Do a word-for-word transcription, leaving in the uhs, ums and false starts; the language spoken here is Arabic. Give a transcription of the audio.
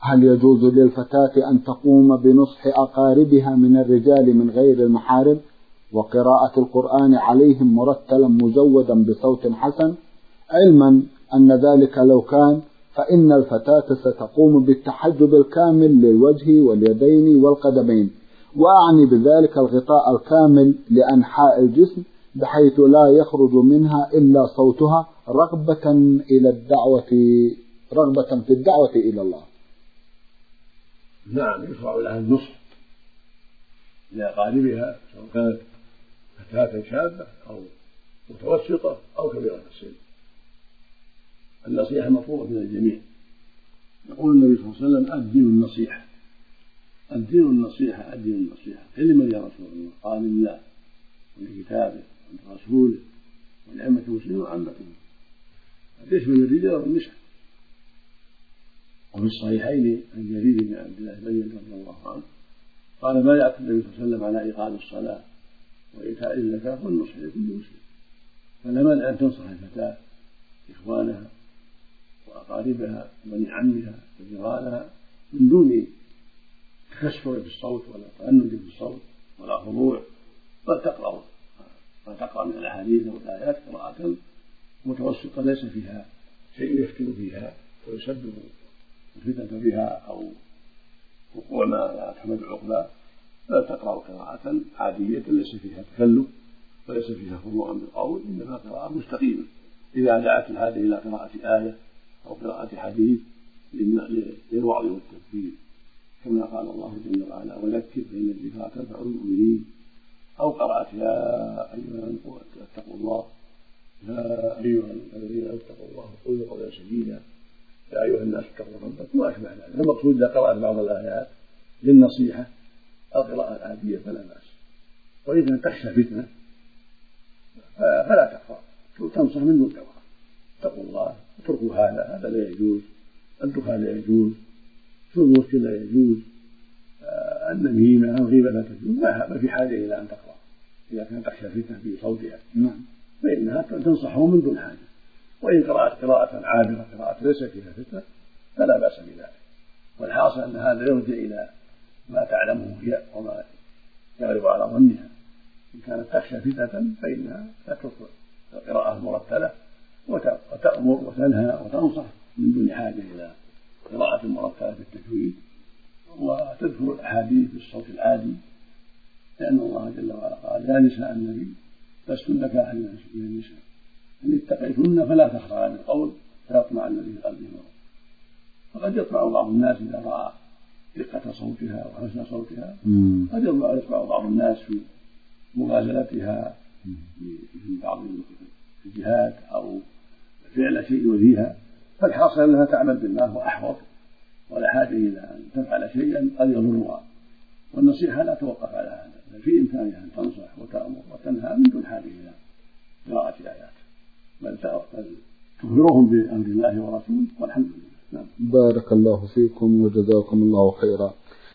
هل يجوز للفتاة أن تقوم بنصح أقاربها من الرجال من غير المحارم وقراءة القرآن عليهم مرتلا مجودا بصوت حسن، علما أن ذلك لو كان فإن الفتاة ستقوم بالتحجب الكامل للوجه واليدين والقدمين، وأعني بذلك الغطاء الكامل لأنحاء الجسم بحيث لا يخرج منها إلا صوتها رغبة إلى الدعوة رغبة في الدعوة إلى الله. نعم، يشرع لها النصح لأقاربها سواء كانت فتاة شابة أو متوسطة أو كبيرة السن. النصيحة مطلوبة من الجميع. يقول النبي صلى الله عليه وسلم: الدين النصيحة، الدين النصيحة، الدين النصيحة. لمن يا رسول الله؟ قال: لله ولكتابه ولرسوله ولأئمة المسلمين وعامتهم. يشمل الرجال والنساء. وفي الصحيحين عن جرير بن عبد الله بن رضي الله عنه قال: بايعت النبي صلى الله عليه وسلم على إقام الصلاة وإيتاء الزكاة والنصح لكل مسلم. فلا مانع أن تنصح الفتاة إخوانها وأقاربها وبني عمها وجيرانها من دون تكسر بالصوت ولا تأنج بالصوت ولا خضوع، بل تقرأ بل تقرأ من الأحاديث والآيات قراءة متوسطة ليس فيها شيء يفتن فيها ويسبب الفتنة بها أو وقوع ما لا تحمد عقباه، بل تقرأ قراءة عادية ليس فيها تكلف وليس فيها خضوع بالقول، إنما قراءة مستقيمة إذا دعت هذه إلى قراءة آية أو قراءة حديث للوعظ والتذكير، كما قال الله جل وعلا: وذكر فإن الذكرى تنفع المؤمنين، أو قراءة: يا أيها الذين اتقوا الله، يا أيها الذين اتقوا الله قولوا قولا سديدا، يا أيها الناس اتقوا ربكم وأشبه ذلك. المقصود إذا قرأت بعض الآيات للنصيحة أو قراءة عادية فلا بأس. وإذا تخشى فتنة فلا تقرأ، تنصح من دون قراءة: اتقوا الله، اتركوا هذا، هذا لا يجوز، الدخان لا يجوز، شرب المسكر لا يجوز، النميمة الغيبة لا تجوز. ما في حاجة إلى أن تقرأ إذا كانت تخشى فتنة بصوتها، فإنها تنصحه من دون حاجة. وإن قرأت قراءة عابرة، قراءة ليس فيها فتنة، فلا بأس بذلك. والحاصل أن هذا يرجع إلى ما تعلمه هي وما يغلب على ظنها. إن كانت تخشى فتنة فإنها تترك القراءة المرتلة وتأمر وتنهى وتنصح من دون حاجة إلى قراءة مرتلة بالتجويد، وتذكر الأحاديث بالصوت العادي، لأن الله جل وعلا قال: يا نساء النبي لستن كأحد من النساء إن اتقيتن فلا تخضعن بالقول فيطمع الذي في قلبه مرض. فقد يطمع بعض الناس إذا رأى دقة صوتها وحسن صوتها، قد يطمع بعض الناس في مغازلتها في بعض الجهات أو فعل شيء يؤذيها. فالحاصل أنها تعمل بالله وأحوط، ولا حاجة إلى أن تفعل شيئا قد يضرها. والنصيحة لا توقف على هذا، في إمكانها أن تنصح وتأمر وتنهى من دون حاجة إلى قراءة آيات، بل تخبرهم بأمر الله ورسوله، والحمد لله. نعم. بارك الله فيكم وجزاكم الله خيرا.